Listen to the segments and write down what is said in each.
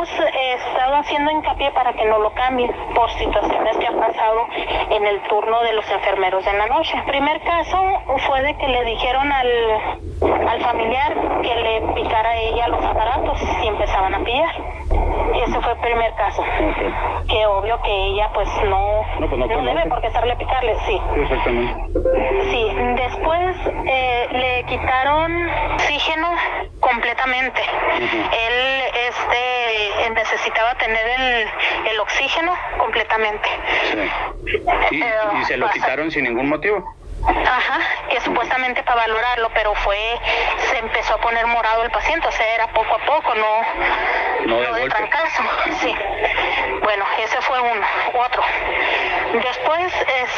hemos estado haciendo hincapié para que no lo cambien por situaciones que han pasado en el turno de los enfermeros de la noche. El primer caso fue de que le dijeron al familiar que le picara a ella los aparatos y empezaban a pillar. Ese fue el primer caso. Okay. Que obvio que ella pues no debe por qué estarle picarle, sí. Exactamente. Sí, después le quitaron oxígeno completamente. Él necesitaba tener el oxígeno completamente. Sí. ¿Y se lo quitaron sin ningún motivo? Ajá, que supuestamente para valorarlo, pero se empezó a poner morado el paciente, o sea, era poco a poco, no de trancazo, sí. Bueno, ese fue otro. Después,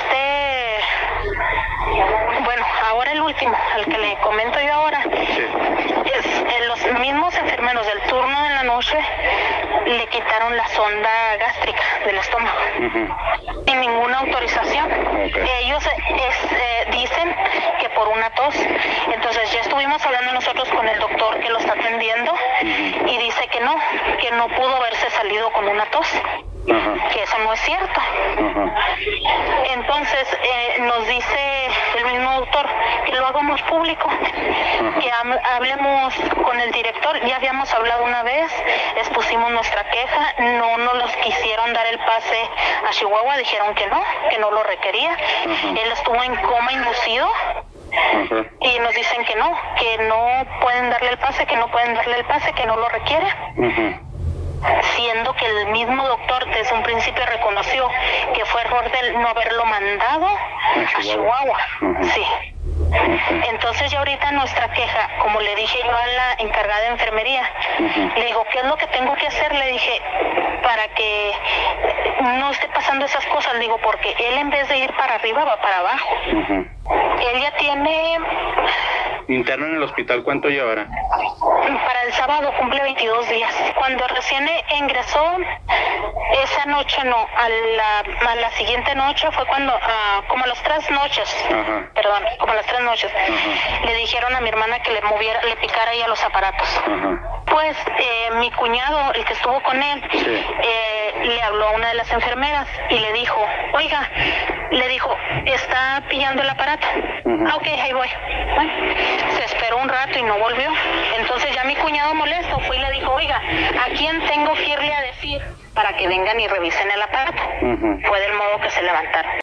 bueno, ahora el último, al que le comento yo ahora, los mismos enfermeros del turno de la noche le quitaron la sonda gástrica del estómago, sin ninguna autorización. Ellos dicen que por una tos. Entonces ya estuvimos hablando nosotros con el doctor que lo está atendiendo y dice que no pudo haberse salido con una tos. Que eso no es cierto. Entonces nos dice el mismo doctor que lo hagamos público, que hablemos con el director. Ya habíamos hablado una vez, expusimos nuestra queja, no nos quisieron dar el pase a Chihuahua, dijeron que no lo requería. Él estuvo en coma inducido. Y nos dicen que no pueden darle el pase, que no lo requiere. Siendo que el mismo doctor desde un principio reconoció que fue error de no haberlo mandado a Chihuahua. Sí. Entonces ya ahorita nuestra queja, como le dije yo a la encargada de enfermería, le digo, ¿qué es lo que tengo que hacer? Le dije, para que no esté pasando esas cosas, le digo, porque él en vez de ir para arriba va para abajo. Él ya tiene... ¿Interno en el hospital cuánto llevará? Para el sábado cumple 22 días. Cuando recién ingresó, esa noche a la siguiente noche fue cuando, como a las 3 noches, le dijeron a mi hermana que le picara ella los aparatos. Pues mi cuñado, el que estuvo con él, le habló a una de las enfermeras y le dijo, oiga, está pillando el aparato. Ok, ahí voy. Bueno, se esperó un rato y no volvió. Entonces ya mi cuñado molesto fue y le dijo, oiga, ¿a quién tengo que irle a decir para que vengan y revisen el aparato? Fue del modo que se levantaron.